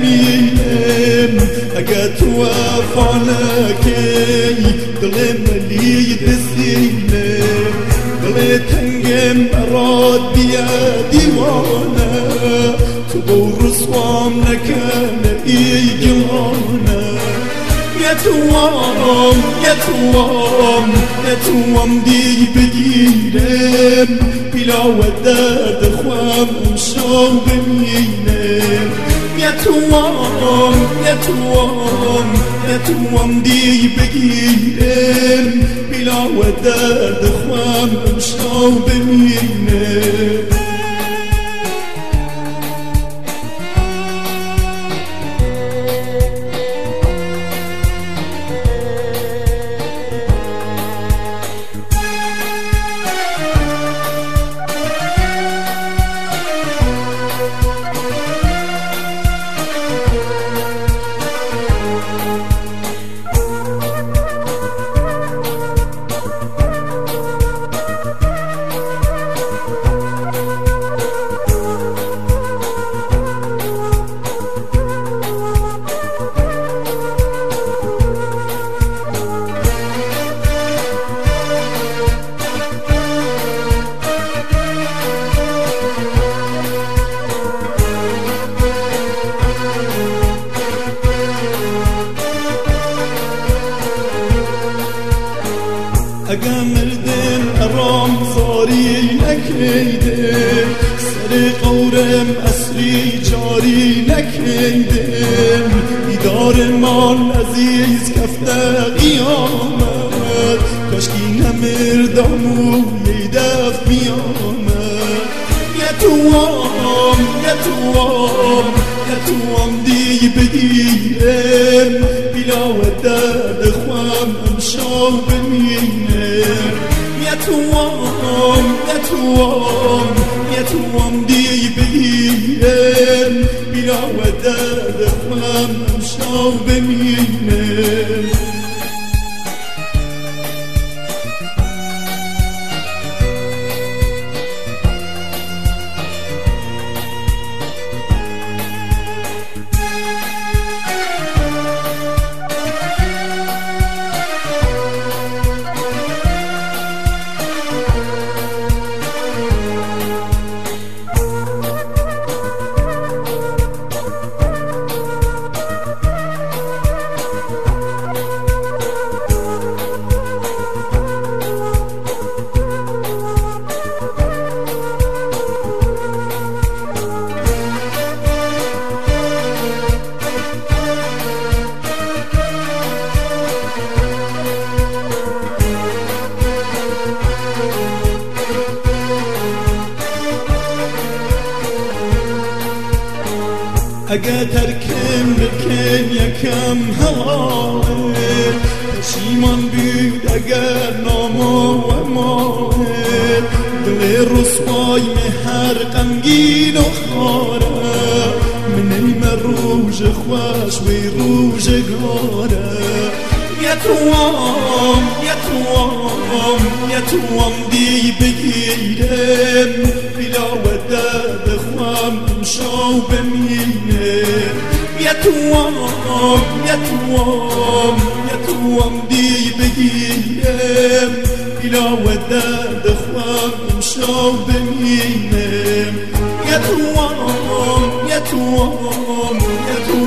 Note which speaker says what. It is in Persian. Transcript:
Speaker 1: بمینم اگه تو افانکی دل ملی دسینه دل تنگم برات بیا دیوانه تو بو رسوام نکنه ای جوانه یتوام دی بگیرم بلا و درد خوام امشو بمینم یتوام دی بگیرم بلا و درد خوام امشو بمینم اگه مردم ارام زاری نکیدم سر قورم اسری جاری نکیدم دیدار مال عزیز کفته قیامت کاشکی نمردم و یدف میامد یتوام دی بگیرم بلا و درد خوام امشو بمینم یتوام دی بگیرم بلا و درد خوام امشو بمینم اگه ترکم بکن یکم حواله پشیمان بود اگر نامو و ماله دل رسوای هر غمگین و خاره منیم روژ خوش و روژگاره یتوام دی بگیرم بلا و درد خوام امشو بمینم یتوام دی بگیرم بلا و درد خوام امشو بمینم یتوام